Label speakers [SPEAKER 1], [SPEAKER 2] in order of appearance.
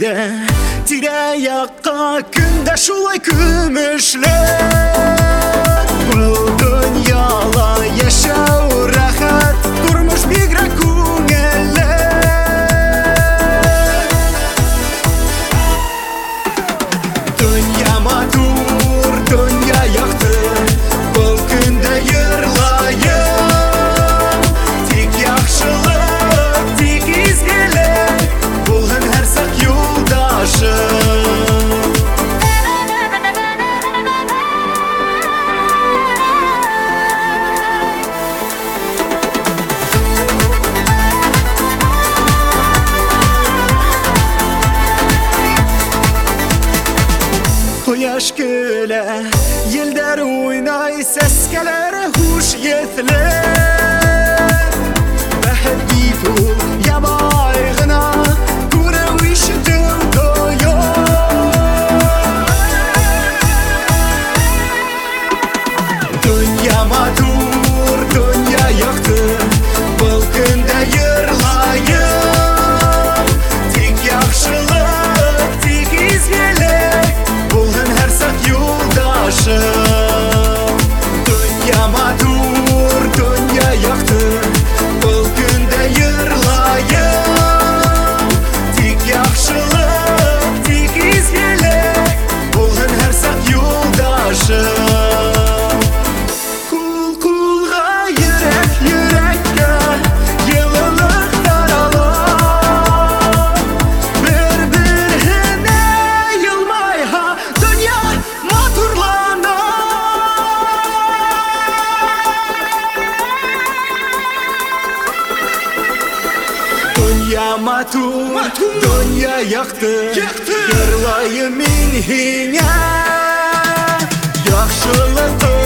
[SPEAKER 1] ile Tire-yakka günde şulay kümüşlü Bu dünyala yaşav rahat Durmuş bigre kungelle Dünya matur, dünya yaktı Bu günde yırlayın Tik yakşılık, tik izgelik Bulun her sak yoldaşım Yaş güle, yılдар oynay seskelere huş yetler Beheddi tu yabaygına Kure işitim doyo Dünya matur, dünya yaktı Balkında yırlayın Tik yakşılık, tik izgelik Bulun her sak yoldaşım Dünya matur, dünya yaktı Balkında yırlayın Tik yakşılık, tik izgelik Bulun her sak yoldaşım Kul kulga yürek yürekке Yılılık daralar Birbirine yılmay ha Dünya maturlana Dünya matur, dünya yaktı Yırlayım min hine Yaxşılık